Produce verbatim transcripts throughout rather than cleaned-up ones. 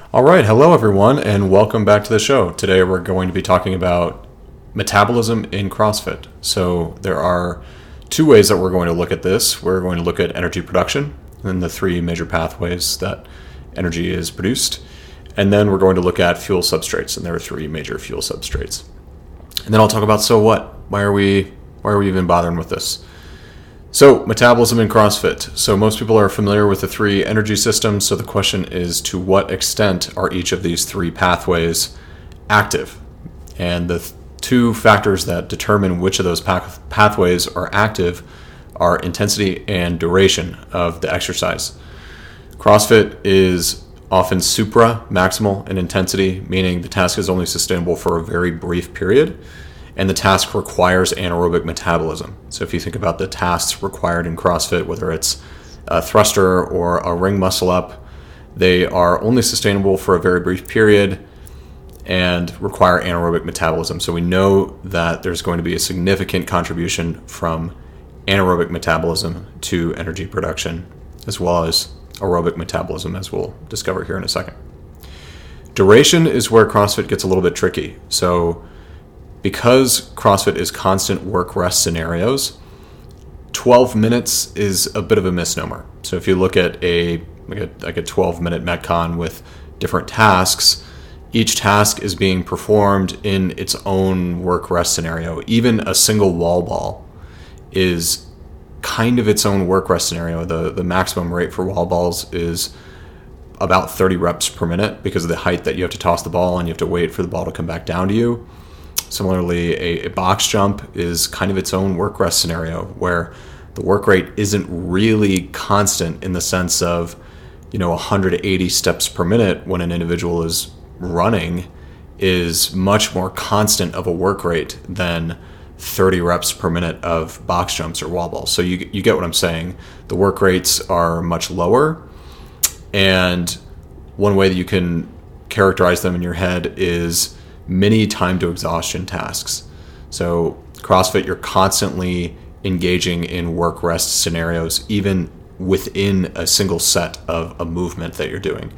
All right, hello everyone, and welcome back to the show. Today we're going to be talking about metabolism in CrossFit. So there are two ways that we're going to look at this. We're going to look at energy production and the three major pathways that energy is produced. And then we're going to look at fuel substrates, and there are three major fuel substrates. And then I'll talk about so what? Why are we why are we even bothering with this? So, metabolism in CrossFit. So most people are familiar with the three energy systems. So the question is, to what extent are each of these three pathways active? And the th- two factors that determine which of those path- pathways are active are intensity and duration of the exercise. CrossFit is often supra-maximal in intensity, meaning the task is only sustainable for a very brief period, and the task requires anaerobic metabolism. So if you think about the tasks required in CrossFit, whether it's a thruster or a ring muscle up, they are only sustainable for a very brief period and require anaerobic metabolism. So we know that there's going to be a significant contribution from anaerobic metabolism to energy production, as well as aerobic metabolism, as we'll discover here in a second. Duration is where CrossFit gets a little bit tricky. So because CrossFit is constant work-rest scenarios, twelve minutes is a bit of a misnomer. So if you look at a like a, like a twelve-minute Metcon with different tasks, each task is being performed in its own work-rest scenario. Even a single wall ball is kind of its own work-rest scenario. The, the maximum rate for wall balls is about thirty reps per minute because of the height that you have to toss the ball and you have to wait for the ball to come back down to you. Similarly, a, a box jump is kind of its own work rest scenario where the work rate isn't really constant in the sense of, you know, one hundred eighty steps per minute when an individual is running is much more constant of a work rate than thirty reps per minute of box jumps or wall balls. So you you get what I'm saying. The work rates are much lower, and one way that you can characterize them in your head is mini time to exhaustion tasks. So CrossFit, you're constantly engaging in work rest scenarios, even within a single set of a movement that you're doing.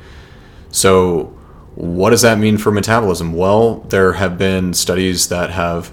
So what does that mean for metabolism? Well, there have been studies that have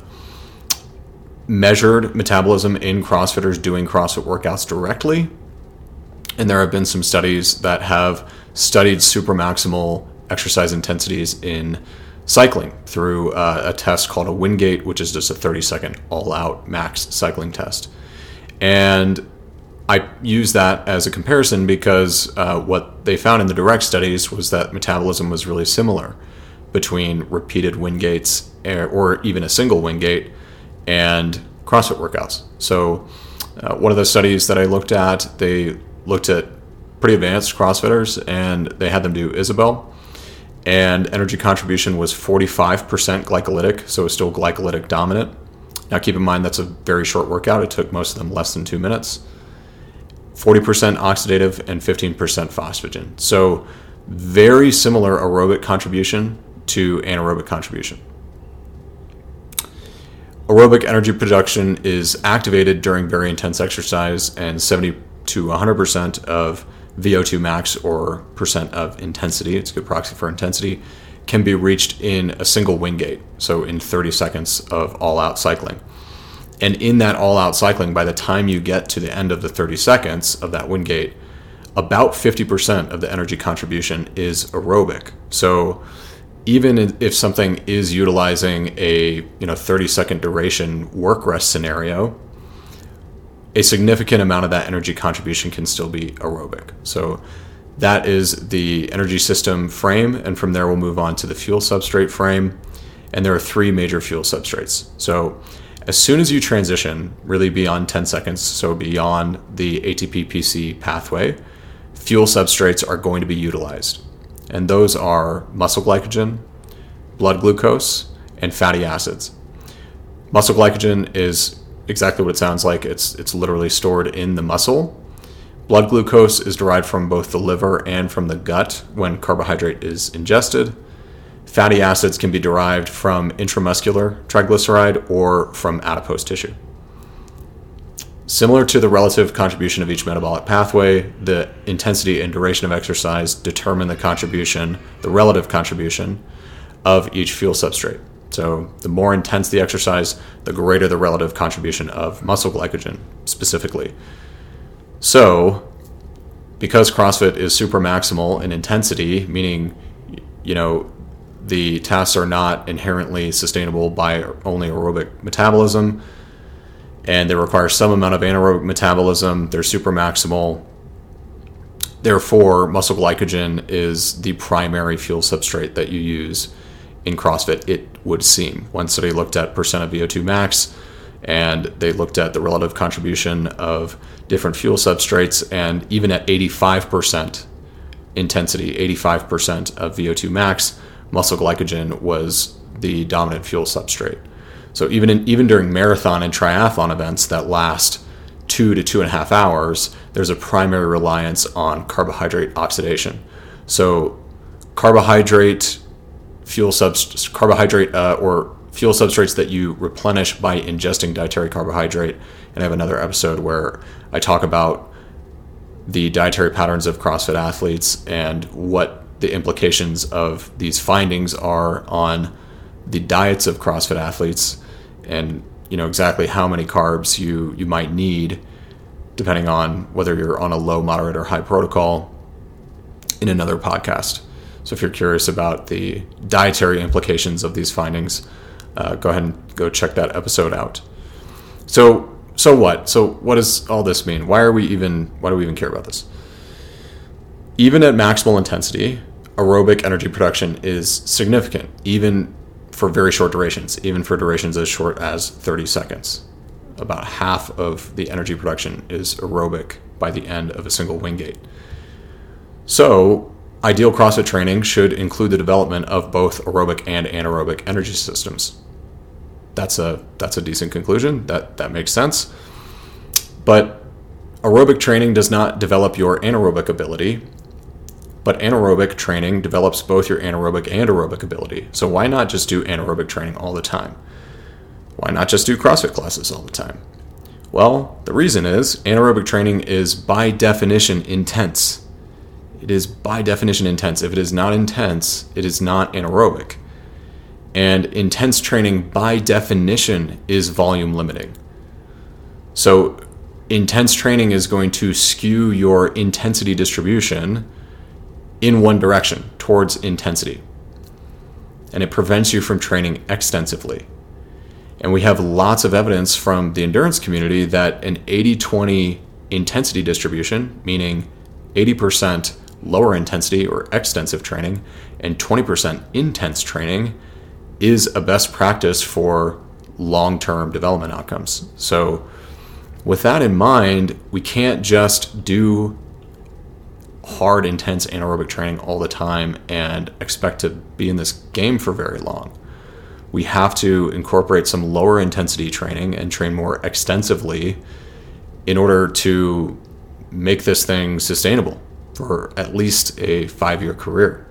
measured metabolism in CrossFitters doing CrossFit workouts directly. And there have been some studies that have studied supramaximal exercise intensities in cycling through uh, a test called a Wingate, which is just a thirty second all-out max cycling test. And I use that as a comparison because uh, what they found in the direct studies was that metabolism was really similar between repeated Wingates or even a single Wingate and CrossFit workouts. So uh, one of the studies that I looked at, they looked at pretty advanced CrossFitters and they had them do Isabel. And energy contribution was forty-five percent glycolytic, so it's still glycolytic dominant. Now keep in mind that's a very short workout. It took most of them less than two minutes. forty percent oxidative and fifteen percent phosphagen. So very similar aerobic contribution to anaerobic contribution. Aerobic energy production is activated during very intense exercise, and seventy to one hundred percent of V O two max, or percent of intensity, it's a good proxy for intensity, can be reached in a single Wingate, so in thirty seconds of all-out cycling. And in that all-out cycling, by the time you get to the end of the thirty seconds of that Wingate, about fifty percent of the energy contribution is aerobic. So even if something is utilizing a you know thirty second duration work rest scenario, a significant amount of that energy contribution can still be aerobic. So that is the energy system frame, and from there we'll move on to the fuel substrate frame. And there are three major fuel substrates. So as soon as you transition really beyond ten seconds, so beyond the A T P P C pathway, fuel substrates are going to be utilized. And those are muscle glycogen, blood glucose, and fatty acids. Muscle glycogen is exactly what it sounds like. It's it's literally stored in the muscle. Blood glucose is derived from both the liver and from the gut when carbohydrate is ingested. Fatty acids can be derived from intramuscular triglyceride or from adipose tissue. Similar to the relative contribution of each metabolic pathway, the intensity and duration of exercise determine the contribution, the relative contribution of each fuel substrate. So the more intense the exercise, the greater the relative contribution of muscle glycogen specifically. So because CrossFit is super maximal in intensity, meaning, you know, the tasks are not inherently sustainable by only aerobic metabolism, and they require some amount of anaerobic metabolism, they're super maximal. Therefore, muscle glycogen is the primary fuel substrate that you use in CrossFit, it would seem. One study looked at percent of V O two max, and they looked at the relative contribution of different fuel substrates, and even at eighty-five percent intensity, eighty-five percent of V O two max, muscle glycogen was the dominant fuel substrate. So even in, even during marathon and triathlon events that last two to two and a half hours, there's a primary reliance on carbohydrate oxidation. So carbohydrate fuel subst- carbohydrate uh, or fuel substrates that you replenish by ingesting dietary carbohydrate. And I have another episode where I talk about the dietary patterns of CrossFit athletes and what the implications of these findings are on the diets of CrossFit athletes, and you know exactly how many carbs you you might need depending on whether you're on a low, moderate, or high protocol in another podcast. So if you're curious about the dietary implications of these findings, uh, go ahead and go check that episode out. So so what? So what does all this mean? Why are we even why do we even care about this? Even at maximal intensity, aerobic energy production is significant, even for very short durations, even for durations as short as thirty seconds. About half of the energy production is aerobic by the end of a single Wingate. So, ideal CrossFit training should include the development of both aerobic and anaerobic energy systems. That's a that's a decent conclusion. That that makes sense. But aerobic training does not develop your anaerobic ability. But anaerobic training develops both your anaerobic and aerobic ability. So why not just do anaerobic training all the time? Why not just do CrossFit classes all the time? Well, the reason is anaerobic training is by definition intense. It is by definition intense. If it is not intense, it is not anaerobic. And intense training by definition is volume limiting. So intense training is going to skew your intensity distribution in one direction, towards intensity. And it prevents you from training extensively. And we have lots of evidence from the endurance community that an eighty twenty intensity distribution, meaning eighty percent lower intensity or extensive training and twenty percent intense training, is a best practice for long-term development outcomes. So with that in mind, we can't just do hard, intense anaerobic training all the time and expect to be in this game for very long. We have to incorporate some lower intensity training and train more extensively in order to make this thing sustainable for at least a five-year career.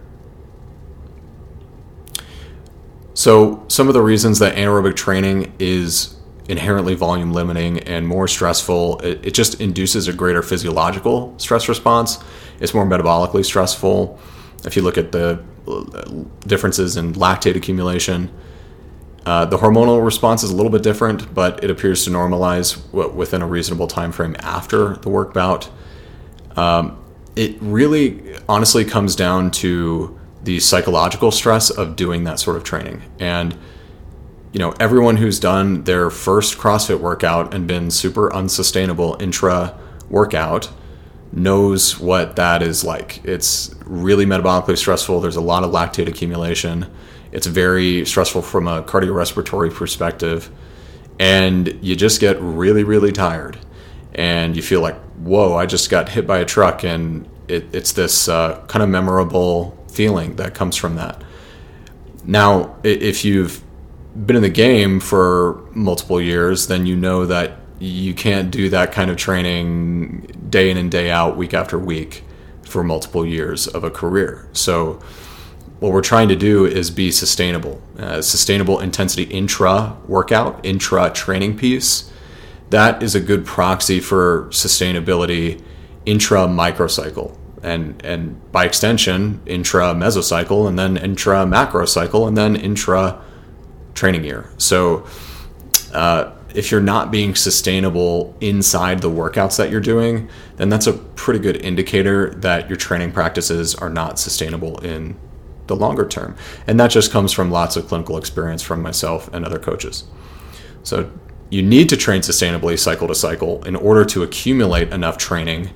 So some of the reasons that anaerobic training is inherently volume limiting and more stressful, it, it just induces a greater physiological stress response. It's more metabolically stressful. If you look at the differences in lactate accumulation, uh, the hormonal response is a little bit different, but it appears to normalize within a reasonable time frame after the work bout. Um, it really honestly comes down to the psychological stress of doing that sort of training. And you know, everyone who's done their first CrossFit workout and been super unsustainable intra-workout knows what that is like. It's really metabolically stressful. There's a lot of lactate accumulation. It's very stressful from a cardiorespiratory perspective. And you just get really, really tired. And you feel like, whoa, I just got hit by a truck. And it, it's this uh, kind of memorable feeling that comes from that. Now, if you've been in the game for multiple years, then you know that you can't do that kind of training day in and day out, week after week for multiple years of a career. So what we're trying to do is be sustainable. Uh, sustainable intensity intra-workout, intra-training piece that is a good proxy for sustainability intra-microcycle. And and by extension, intra-mesocycle, and then intra-macrocycle, and then intra-training year. So uh, if you're not being sustainable inside the workouts that you're doing, then that's a pretty good indicator that your training practices are not sustainable in the longer term. And that just comes from lots of clinical experience from myself and other coaches. So you need to train sustainably cycle to cycle in order to accumulate enough training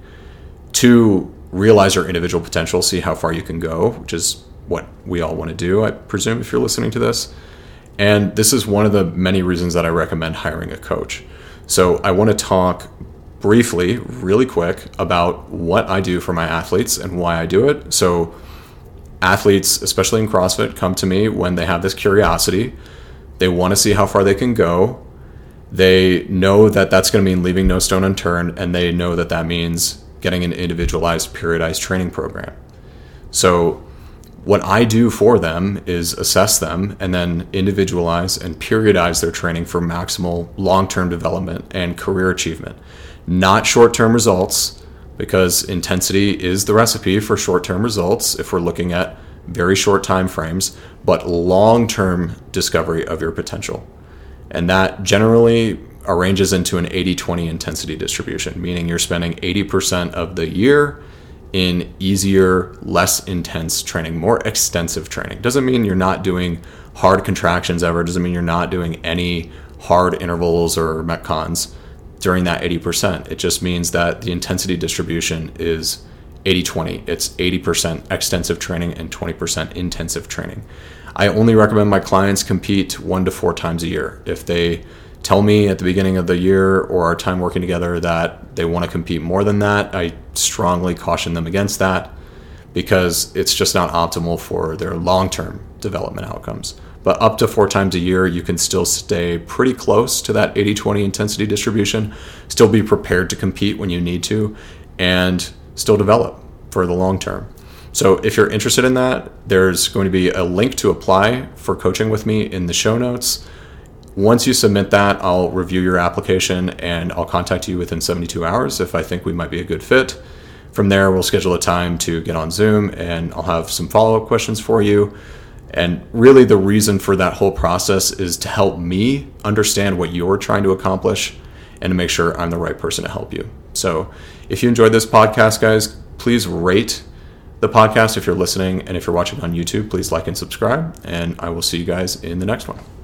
to realize your individual potential, see how far you can go, which is what we all want to do, I presume, if you're listening to this. And this is one of the many reasons that I recommend hiring a coach. So I want to talk briefly, really quick, about what I do for my athletes and why I do it. So athletes, especially in CrossFit, come to me when they have this curiosity. They want to see how far they can go. They know that that's going to mean leaving no stone unturned, and they know that that means getting an individualized, periodized training program. So what I do for them is assess them and then individualize and periodize their training for maximal long-term development and career achievement. Not short-term results, because intensity is the recipe for short-term results if we're looking at very short time frames, but long-term discovery of your potential. And that generally arranges into an eighty twenty intensity distribution, meaning you're spending eighty percent of the year in easier, less intense training, more extensive training. Doesn't mean you're not doing hard contractions ever. Doesn't mean you're not doing any hard intervals or metcons during that eighty percent. It just means that the intensity distribution is eighty twenty. It's eighty percent extensive training and twenty percent intensive training. I only recommend my clients compete one to four times a year. If they tell me at the beginning of the year or our time working together that they want to compete more than that, I strongly caution them against that, because it's just not optimal for their long-term development outcomes. But up to four times a year, you can still stay pretty close to that eighty twenty intensity distribution, still be prepared to compete when you need to, and still develop for the long term. So if you're interested in that, there's going to be a link to apply for coaching with me in the show notes. Once you submit that, I'll review your application and I'll contact you within seventy-two hours if I think we might be a good fit. From there, we'll schedule a time to get on Zoom and I'll have some follow-up questions for you. And really the reason for that whole process is to help me understand what you're trying to accomplish and to make sure I'm the right person to help you. So if you enjoyed this podcast, guys, please rate the podcast if you're listening. And if you're watching on YouTube, please like and subscribe. And I will see you guys in the next one.